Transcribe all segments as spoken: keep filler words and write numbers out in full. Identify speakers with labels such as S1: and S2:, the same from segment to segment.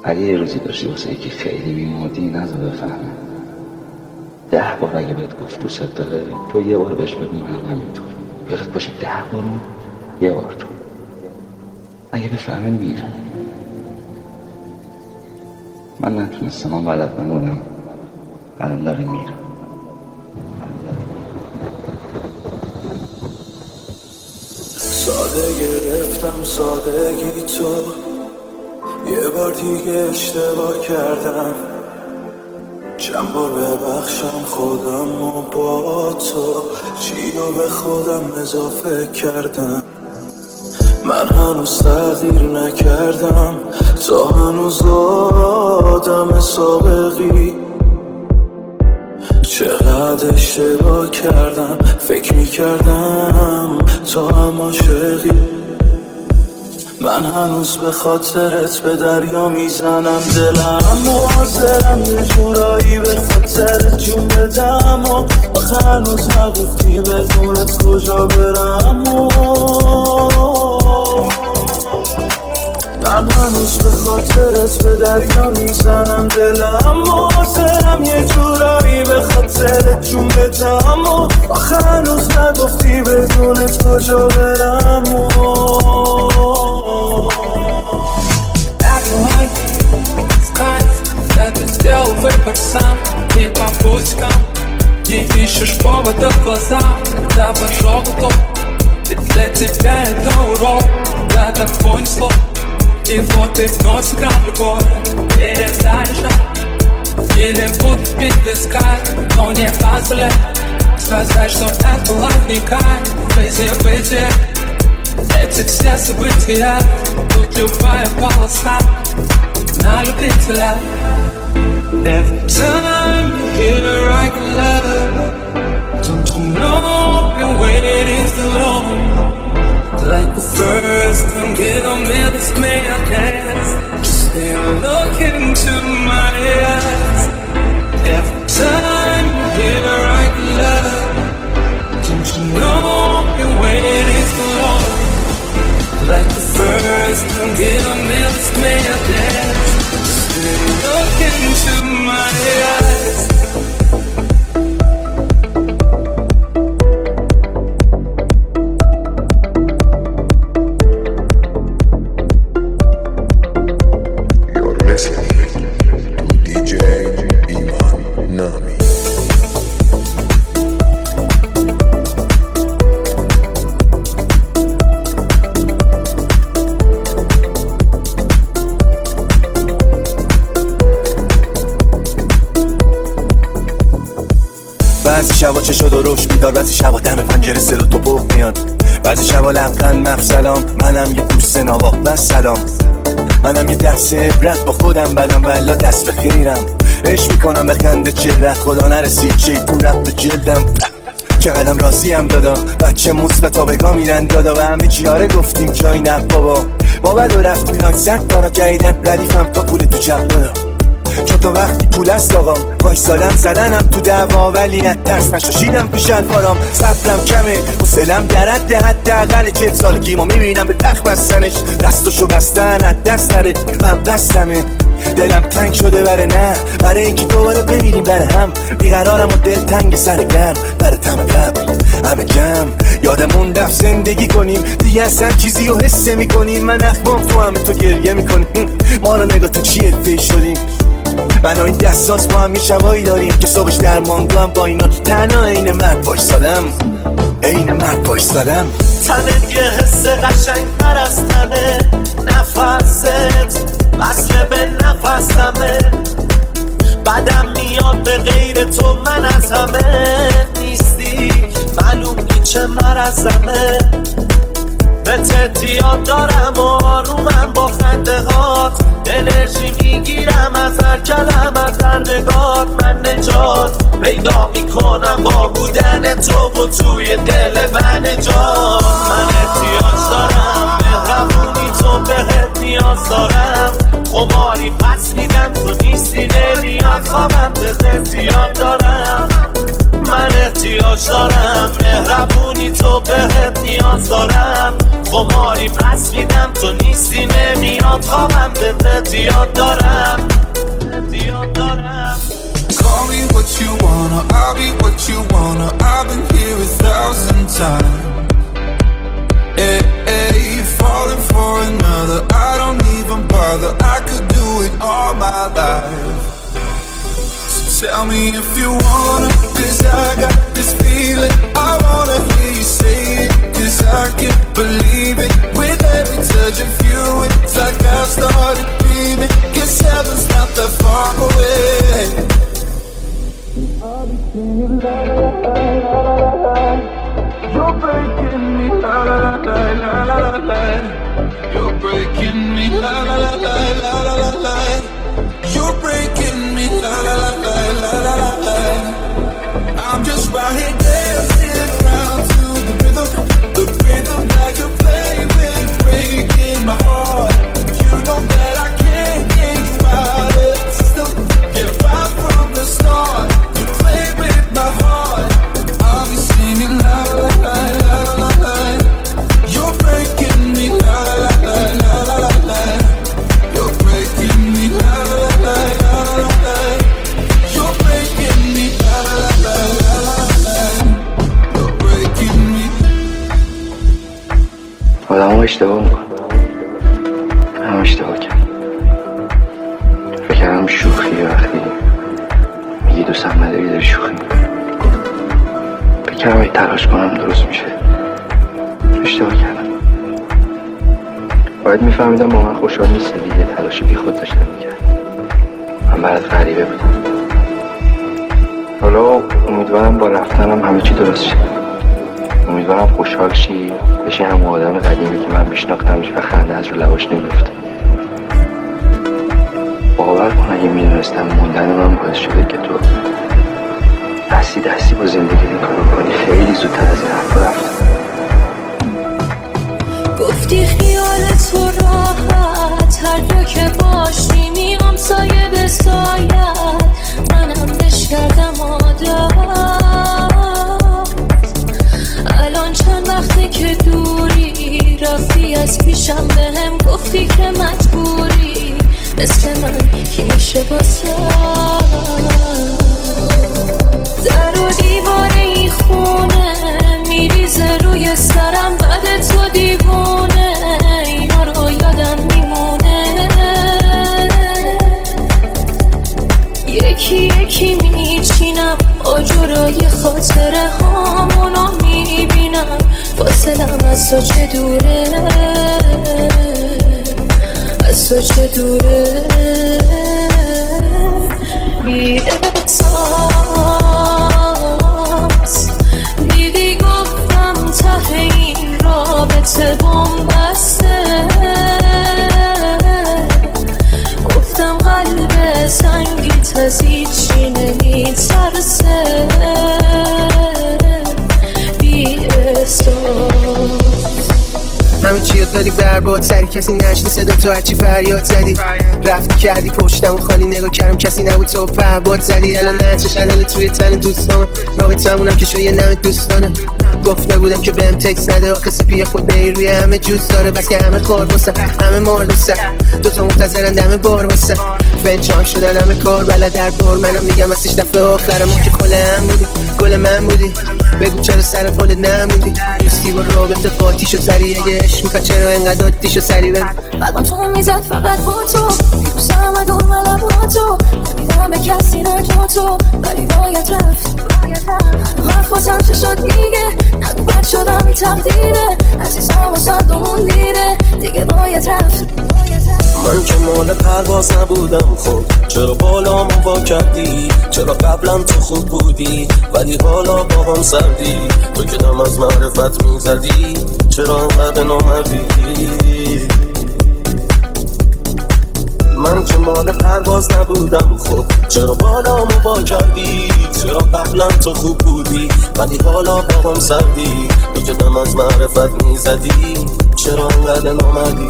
S1: اگه یه روزی داشتی واسه یکی خیلی میمردی نذار بفهمه. ده بار اگه بهت گفت دوست داره تو یه بار بهش بگو من همینطور. یادت باشه ده بار اون یه بار تو. اگه بفهمه میره. من نتونستم، من بلد نبودم، الان داره میره.
S2: ساده گرفتم سادگی تو، یه بار دیگه اشتباه کردم، چند بار ببخشم خودم و با تو، چی رو به خودم اضافه کردم. من هنوز تغییر نکردم، تو هنوز آدم سابقی. چقدر اشتباه کردم، فکر میکردم تو هم عاشقی. من هنوز به خاطرت به دریا میزنم دلم و حاضرم یه جورایی به خاطرت جون بدم و آخه هنوز نگفتی بدونت کجا برم و من هنوز به خاطرت به دریا میزنم دلم و حاضرم یه جورایی به خاطرت جون بدم و آخه هنوز نگفتی بدونت کجا برم و
S3: Сделай выбор сам, не по путям. Не ищешь повода в глаза, да пошел готов. Ведь для тебя это урок, да так понесло. И вот ты вновь сыграл любовь, перезаряжай. Или буду пить песка, но не позволяй сказать, что это была книга, жизнь бытия. Эти все события, тут любая полоса на любителя. Every time you hear I can love, don't you know your wait is too long. Like the first time, get on me, this may I dance. Just stay and look into my eyes. Every time you hear I can love, don't you know your wait is too long. Like the first time, get on me, this may I dance. Look into my eyes.
S4: You're listening to دی جی ایمان نامی.
S5: بعضی شبا چشا درشت بیدار، بعضی شبا دم پنجره صدا تو بغ میاد، بعضی شبا لبخند مف سلام. منم یه پوست نوا بس سلام، منم یه دست عبرت با خودم بدم والا دست بخیرم. عشق میکنم بخنده چهرت، خدا نرسید چی تو رفت جلدم. چقدرم راضیم دادا، بچه مثبت آبگاه میرن دادا و همه چیاره گفتیم جایی نه بابا. بابا دو رفت میخواد زد دارا جایدن ردیفم تا پول تو جب دادا. چون تو وقتی پول است آقام وایسادم زدنم تو دعوا ولی نترس نشاشیدم پیش الفارام. صبرم کمه حوصله‌ام در حد حداقل چهل سالگیمو میبینم به تخت بستنش، دستشو بستن از دست نره من دستمه. دلم تنگ شده بره نه برای اینکه دوباره بمیریم بره هم. بیقرارم و دل تنگ سر گرم بره تم قبل همه جمع یادمون رفت زندگی کنیم دیگه اصلا چیزی رو حس میکنیم. من اخمام تو همه تو گریه میکنیم، ما رو نگاه تو چی حرفه‌ای شدیم. من و این دستاس با هم یه شبایی داریم که صبحش در مانگو هم با اینا تنها این مرد باش سادم، این مرد باش سادم.
S2: تنت یه حس قشنگ تر از تنه، نفست وصله به نفسمه. بدم میاد به غیر تو من از همه نیستی، معلوم نی چه مرزمه. به تدیاد دارم و آرومم با خنده هات، انرژی میگیرم از هر کلم از هر نگات. من نجات پیدا میکنم با بودن تو و توی دل من نجات. من احتیاج دارم مهربونی تو بهت نیاز دارم، قماری پس میدم تو نیستی نمیاد خوابم به زیاد دارم. من احتیاج دارم مهربونی تو بهت نیاز دارم، خماری پس میدم تو نیستی نمیاد خوابم بهت یاد دارم یاد دارم.
S3: Call me what you wanna, I'll be what you wanna. I've been here a thousand times. Hey, hey, falling for another, I don't even bother. I could do it all my life. So tell me if you wanna, cause I got this feeling. I wanna hear you say it, cause I can't believe it. With every touch of you, it's like I started dreaming. Cause heaven's not that far away. I'll be singing la la la la la la. You're breaking me la la la la la la la. You're breaking me la la la la la la la la. You're breaking me la la la la la la la. I'm just right here dancing around to the rhythm, the rhythm that you play with, breaking my heart. You know that I can't get you out of the system. Get right from the start. My heart, I'll be singing la la la la la la. You're breaking me la la la la la la la. You're breaking me la la la la la la. You're breaking me la la la la la la. You're breaking me.
S1: آدم ها اشتباه میکن، هم اشتباه کرد. فکر کردم شوخی وقتی میگی دوستم نداری داری شوخی میکنی. فکر کردم اگه تلاش کنم درست میشه. اشتباه کردم. باید میفهمیدم با من خوشحال نیستی دیگه. تلاش بی خود داشتم میکرد. من برات غریبه بودم. حالا امیدوارم با رفتنم همه چی درست شه. امیدوارم خوشحال شی، بشی همون آدم قدیمی که من میشناختمش و خنده از رو لباش نمیفته. باور کن اگه میدونستم موندن من باعث شده که تو دستی دستی با زندگی این کارو کنی، خیلی زودتر از این حرفا رفتم.
S6: گفتی خیال تو راحت، هر جا که باشی میام سایه به سایت، منم بش کردم عادت. الان چند وقته که دوری، رفتی از پیشم بهم گفتی که مجبوری، مثل من کی میشه باسه در و دیوار این خونه میریزه روی سرم، بعد تو دیوونه اینا رو یادم میمونه. یکی یکی میچینم آجورای خاطره هامونو میبینم، فاصلم از تو چه دوره، از تو چه دوره. بی احساس دیدی گفتم ته این رابطه بومبسته، گفتم قلب سنگیت از هیچی نمیترسه. بی احساس
S7: همه چی رو داری برباد سری، کسی نشنی صدا تو هرچی فریاد زدی، رفتی کردی پشتم و خالی نگاه کردم کسی نبود تو پهباد زدی. الان نچش علل توی تن دوستانم، رابطمونم که شو یه نمه دوستانم. گفته بودم که بهم تکس نده، آخه سپی خود بری روی همه جوز داره، بس که همه خور بستن همه مال بستن، دوتا منتظرن دمه بار بستن. فنچان شدن همه کار بلد در بار، منم میگم از سیش دفعه آخرمون که کل هم بودی، گل من بودی. بگو چرا سر پالت نموندی، دوستی با رابطه قاطی شد سریع، اگه عشق میکرد چرا اینقدر عادی شد سریع. بگو
S6: قلبم تو میزد فقط با تو، دوستم و دور ملم با تو، نمیدم به کسی نجا تو، ولی باید رفت. حرف بازم چه شد میگه، نگو بد شدم تقدیره، عزیزم و صدامون دیره، دیگه باید رفت.
S2: من که مال پرواز نبودم، خب چرا بالامو وا کردی؟ چرا قبلا تو خوب بودی ولی حالا با هم سردی؟ تو که دم از معرفت میزدی، چرا انقدر نامردی؟ من که مال پرواز نبودم، خب چرا بالامو وا کردی؟ چرا قبلا تو خوب بودی ولی حالا با هم سردی؟ تو که دم از معرفت میزدی، چرا انقدر نامردی؟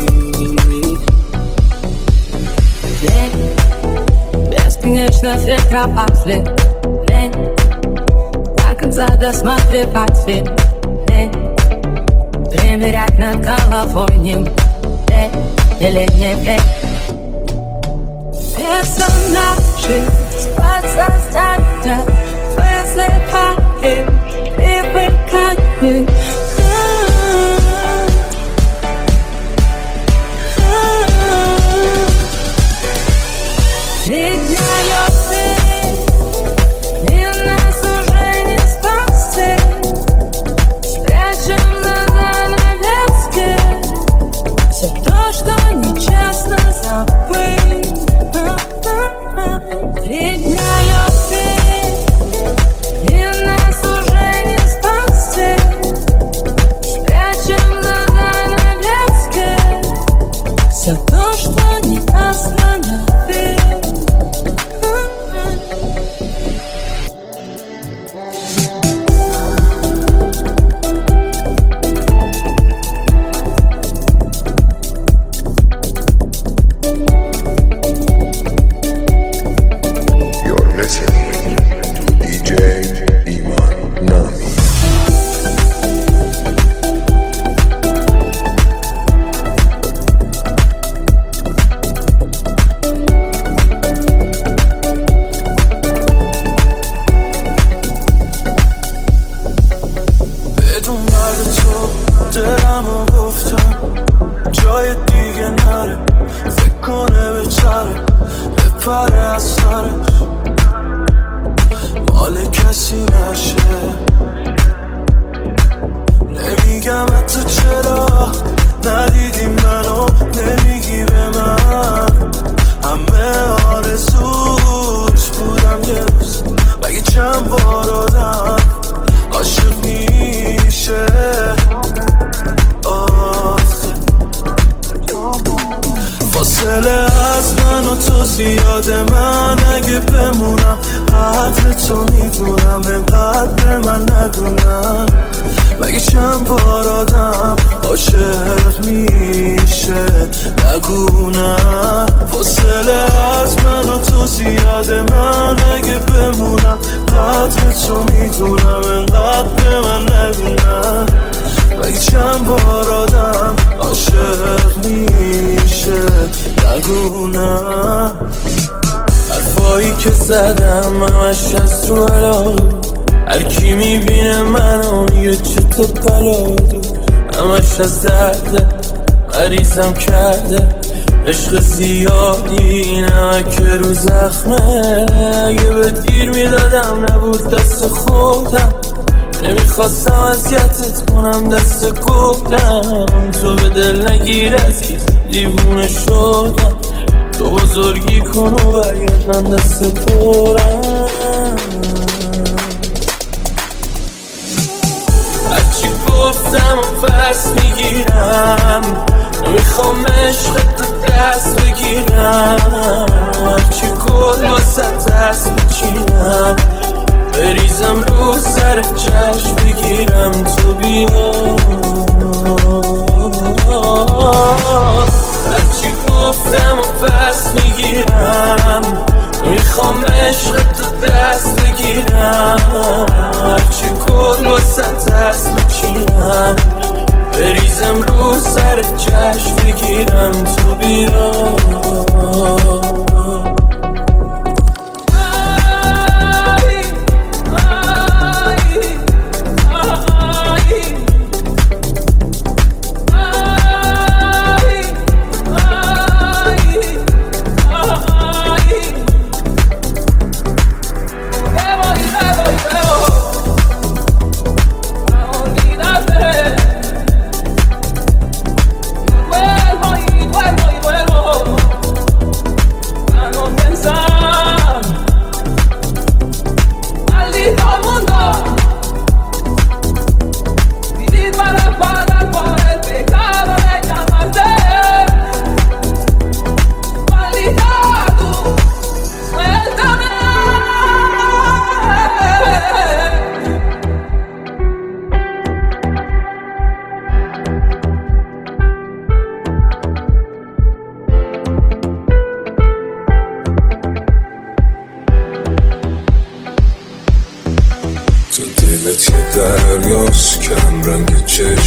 S8: Бесконечно пропасли До конца досматривать фильм примерять над головой не плей или не плей. Персонажи с подсознания вызываем привыкание. Ледяет ты, и нас уже не спасти. Спрячем на занавеске все то, что нечестно забыть. Ледяет ты, и нас уже не спасти. Спрячем на занавеске все то, что не остановить.
S2: حرفایی که زدم همش از رو علاقه هر کی میبینه منو میگه چه تو بلاده همش از درده مریضم کرده عشق زیادی نمک رو زخمه اگه به دیر میدادم نبود دست خودم نمیخواستم اذیتت کنم دست گفتم تو به دل نگیر عزیز دیوونه شدم تو بزرگی کن و برگرد من دست پرم هرچی گفتم و پس میگیرم نمیخوام عشق تو دست بگیرم هرچی گل واسه دست میچینم بریزم رو سر چشم بگیرم تو بیا هرچی گفتم و پس میگیرم میخوام عشق تو دست بگیرم هرچی کل واسه دست میچینم بریزم رو سر چشم بگیرم تو بیا
S3: Vuelvo y vuelvo y vuelvo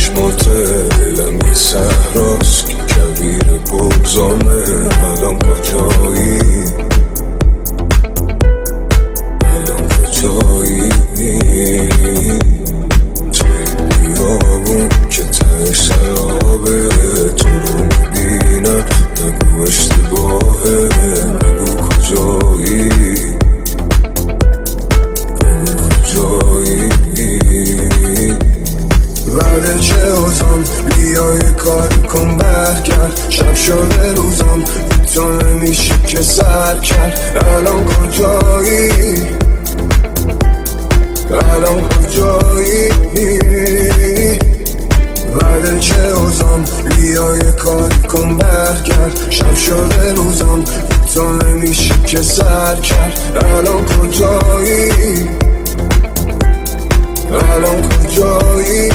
S4: چشمات دلم یه صحراست که کویر بگذامه الان کجایی الان کجایی توی بیابون که ته سرابه تو رو میبینم نگو اشتباهه نگو کجایی نگو کجایی بعد چه اوزان بیا یه کار کن برگرد شب شده روزم تو نمیشه که سر کرد الان کجایی الان کجایی بعد چه اوزان بیا یه کار کن برگرد شب شده روزم تو نمیشه که سر کرد الان کجایی الان کجایی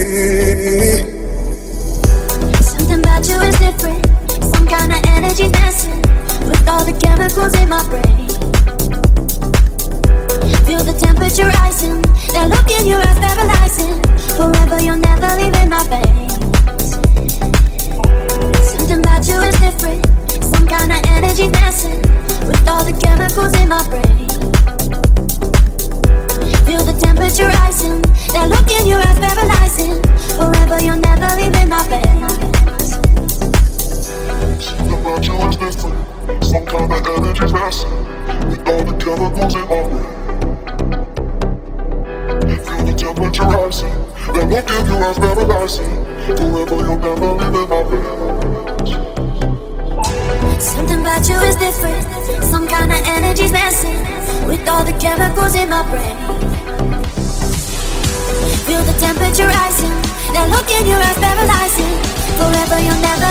S6: Something about you is different. Some kind of energy dancing with all the chemicals in my brain. Feel the temperature rising. That look in your eyes paralyzing. Forever you'll never leave in my veins. Something about you is different. Some kind of energy dancing with all the chemicals in my brain. Feel the temperature rising. That look in your eyes paralyzing. Forever you'll never leave in my veins.
S4: Something about you is different. Some kind of energy's messing with all the chemicals in my brain. Feel the temperature rising. That look in your eyes paralyzing. Forever you'll never leave in my veins.
S6: Something about you is different. Some kind of energy's messing with all the chemicals in my brain. Feel the temperature rising. That look in your eyes paralyzing. Forever you'll never